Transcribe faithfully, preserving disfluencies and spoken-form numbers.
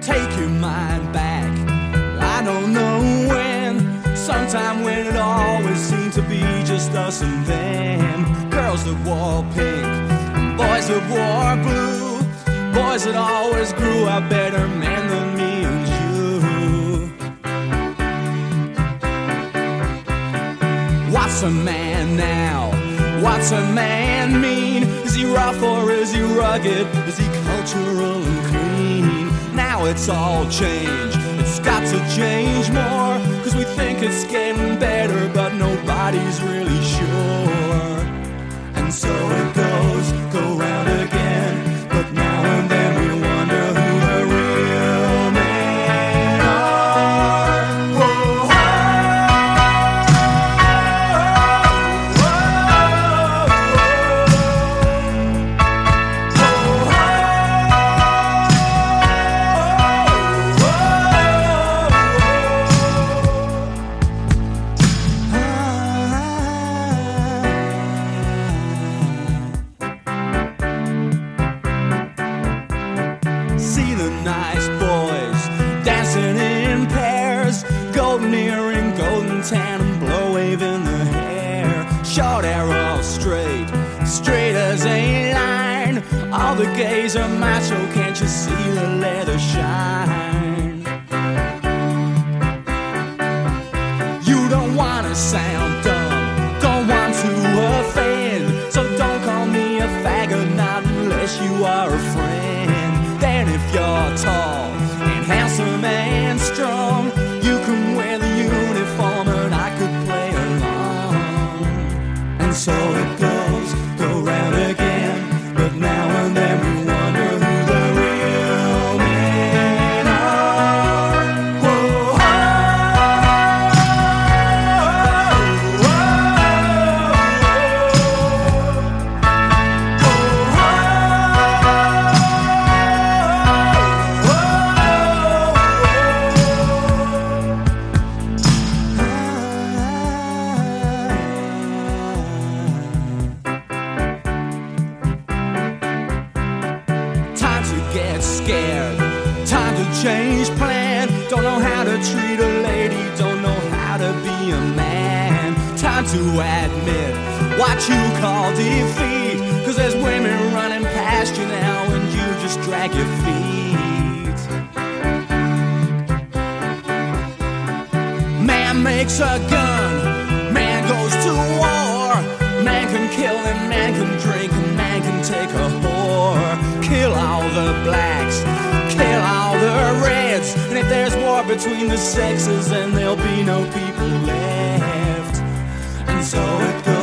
take your mind back. I don't know when, sometime when it always seemed to be just us and them. Girls that wore pink, boys that wore blue, boys that always grew up better men than me and you. What's a man now? What's a man mean? Is he rough or is he rugged? Is he cultural and clean? Now it's all changed. It's got to change more, 'cause we think it's getting better, but nobody's really sure. And so it goes, go round again, but now and then we wonder who the real men are. Whoa, whoa, see the nice boys dancing in pairs, golden earring, golden tan, and blow waving the hair. Short hair all straight, straight as a line. All the gays are macho, can't you see the leather shine? You don't wanna sound dumb, don't want to offend, so don't call me a faggot, not unless you are a friend. Then if you're tall and handsome and strong, you can wear the uniform and I could play along. And so it goes, go round again, but now and then we wonder who the real men are. Whoa, time to get scared, time to change plan. Don't know how to treat a lady, don't know how to be a man. Time to admit what you call defeat, 'cause there's women running past you now and you just drag your feet. Man makes a gun, man goes to war. Man can kill and man can drink and man can take a whore. Kill all the blacks, kill all the reds, and if there's war between the sexes, then there'll be no people left. And so it goes.